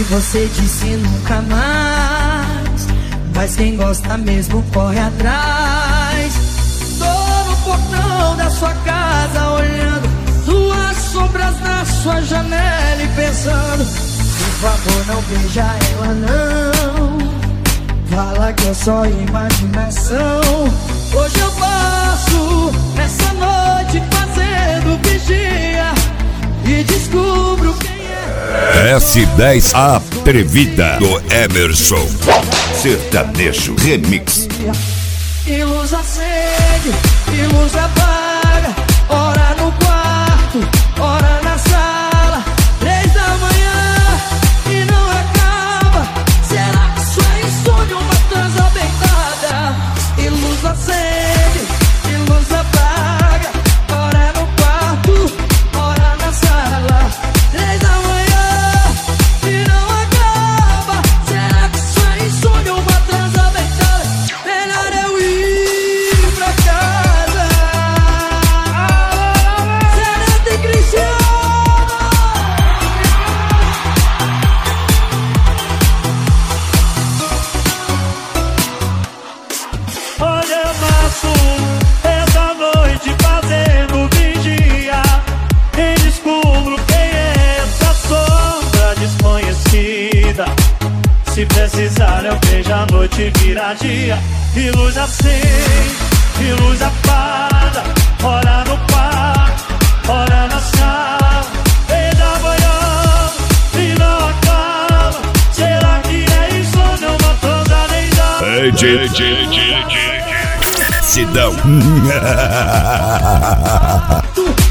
você disse nunca mais, mas quem gosta mesmo corre atrás. Tô no portão da sua casa olhando suas sombras na sua janela e pensando, por favor não beija ela não, fala que é só imaginação. Hoje eu passo essa noite fazendo vigia e descubro quem é. S10 Atrevida do Emerson Sertanejo Remix. E luz acende, e luz apaga, hora no quarto, hora na sala, 3 da manhã e não acaba. Será que isso é insônia, uma transa bem dada? E luz acende, e luz apaga, hora no quarto, hora na sala, 3 da manhã e não acaba. Será que isso é insônia, uma transa bem dada? Melhor eu ir pra casa. Será que Cristiano? Hoje eu passo essa noite fazendo vigia e descubro quem é essa sombra desconhecida. Se precisar eu vejo a noite virar dia. E luz acende, e luz apaga, hora no quarto, hora na sala, 3 da manhã e não acaba. Será que é isso ou não? Uma transa nem dá. Sidão.